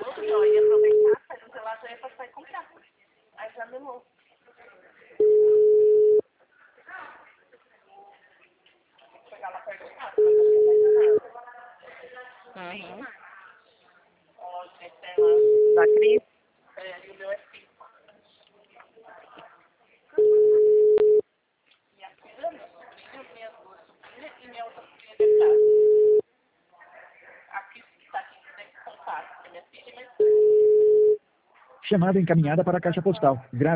Eu ia aproveitar, sair do celular, já ia passar e comprar. Aí já anulou. Chegar lá perto de casa, Uhum. ó, gente, tem lá. Da Cris? E o meu é 5. Minha filha, minha sobrinha, minhas duas sobrinhas e minha outra sobrinha de casa. Aqui que tá aqui, tem que contar, porque minha filha e minha Chamada encaminhada para a caixa postal.